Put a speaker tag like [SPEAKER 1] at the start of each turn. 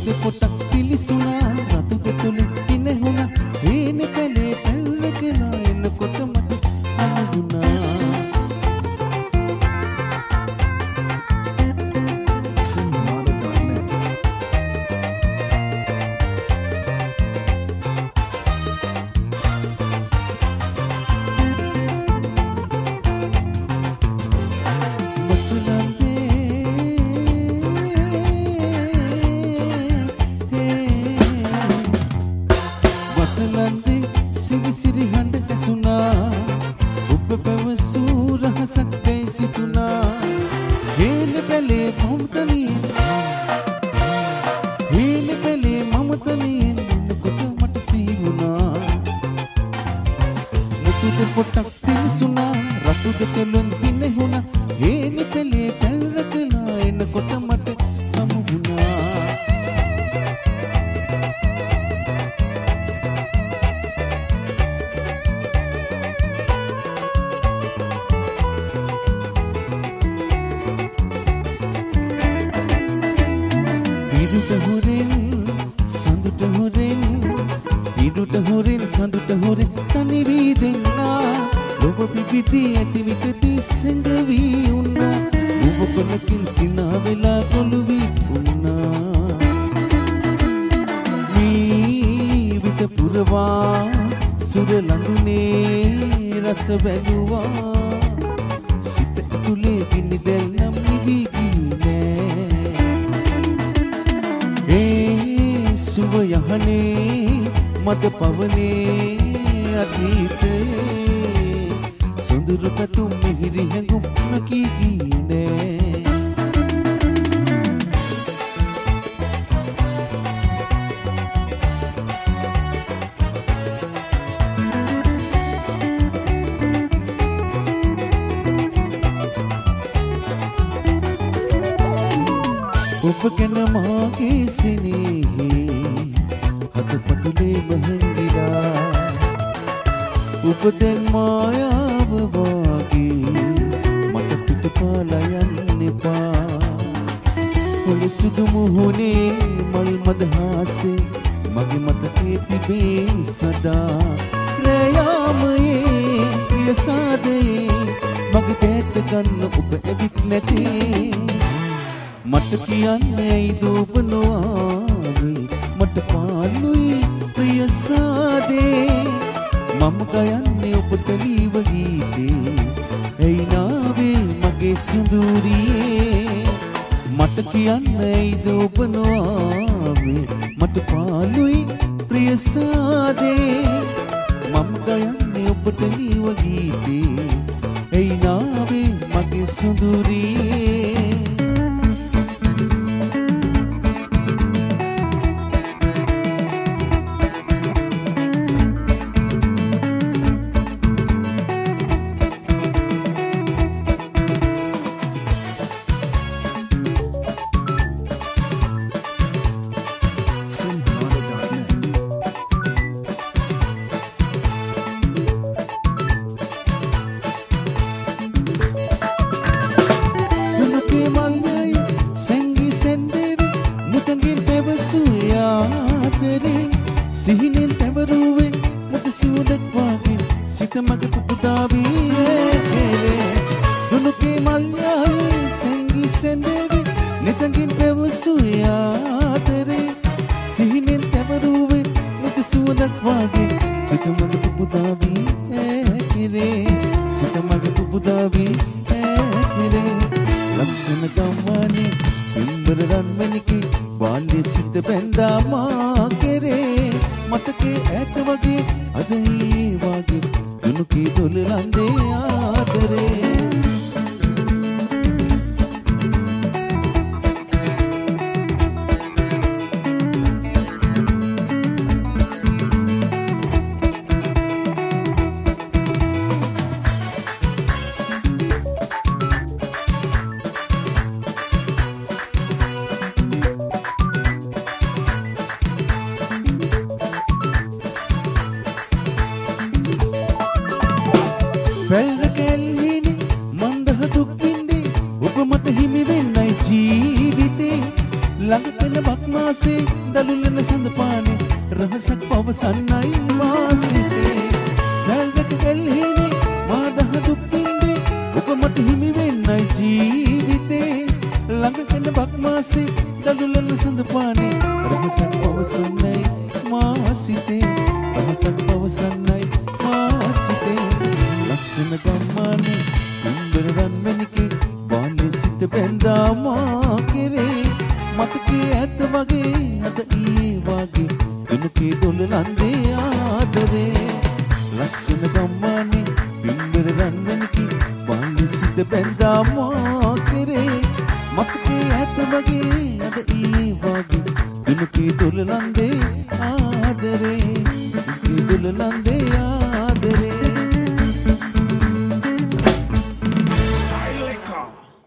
[SPEAKER 1] පොටක් පිලිසුණා රතු දෙතුලින් පිනෙහුණා ඒනේ පැලේ පැල්ලකලා එනකොට මට අමුුණා ළඟකන බක්මාසේ දලුලන සඳපානේ රහසක් පවසන්නයි වාසිතේ වැල්වක එල්හිනේ මාදහ දුක් විඳේ ඔබ මට හිමි වෙන්නයි ජීවිතේ ළඟකන බක්මාසේ දලුලන සඳපානේ රහසක් පවසන්නයි වාසිතේ රහසක් පවසන්නයි වාසිතේ ලස්සන ගම්මානේ උඹර රන්මැණිකේ බාල්‍ය සිත බැඳා මා කෙරේ මතකේ ඇත වගේ අද ඊයේ වගේ දුනුකේ දොළලන්දේ ආදරේ ලස්සන ගම්මානේ පින්බර රන්මැණිකේ බාල්‍ය සිත බැඳා මා කෙරේ මතකේ ඇත වගේ අද ඊයේ වගේ දුනුකේ දොළලන්දේ ආදරේ දුනුකේ දොළලන්දේ ආදරේ